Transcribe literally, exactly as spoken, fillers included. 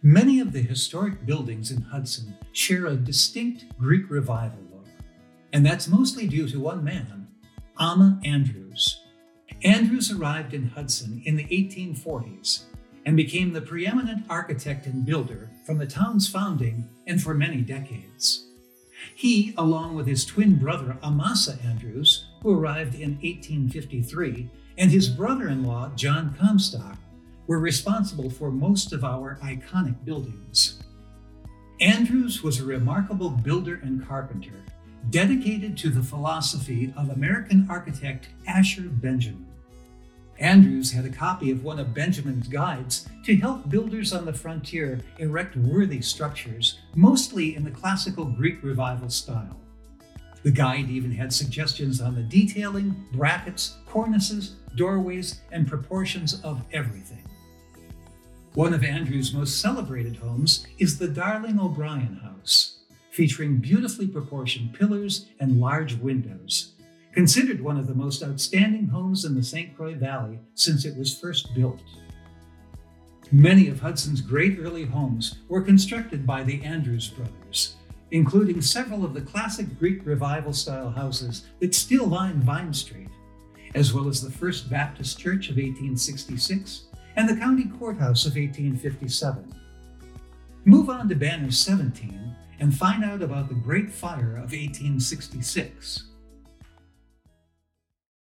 Many of the historic buildings in Hudson share a distinct Greek Revival look, and that's mostly due to one man, Amma Andrews. Andrews arrived in Hudson in the eighteen forties and became the preeminent architect and builder from the town's founding and for many decades. He, along with his twin brother Amasa Andrews, who arrived in eighteen fifty-three, and his brother-in-law John Comstock, were responsible for most of our iconic buildings. Andrews was a remarkable builder and carpenter, dedicated to the philosophy of American architect Asher Benjamin. Andrews had a copy of one of Benjamin's guides to help builders on the frontier erect worthy structures, mostly in the classical Greek Revival style. The guide even had suggestions on the detailing, brackets, cornices, doorways, and proportions of everything. One of Andrews' most celebrated homes is the Darling O'Brien House, featuring beautifully proportioned pillars and large windows, considered one of the most outstanding homes in the Saint Croix Valley since it was first built. Many of Hudson's great early homes were constructed by the Andrews brothers, including several of the classic Greek Revival-style houses that still line Vine Street, as well as the First Baptist Church of eighteen sixty-six and the County Courthouse of eighteen fifty-seven. Move on to Banner seventeen and find out about the Great Fire of eighteen sixty-six.